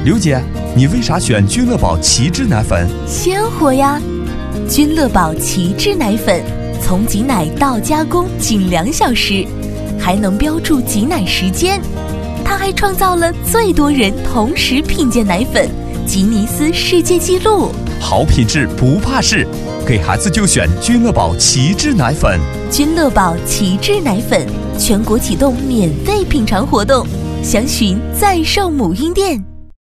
刘姐，你为啥选君乐宝奇质奶粉？ 鲜活呀！君乐宝奇质奶粉，从挤奶到加工仅2小时，还能标注挤奶时间。它还创造了最多人同时品鉴奶粉吉尼斯世界纪录。 好品质不怕事，给孩子就选君乐宝奇质奶粉。 君乐宝奇质奶粉全国启动免费品尝活动，详询在售母婴店。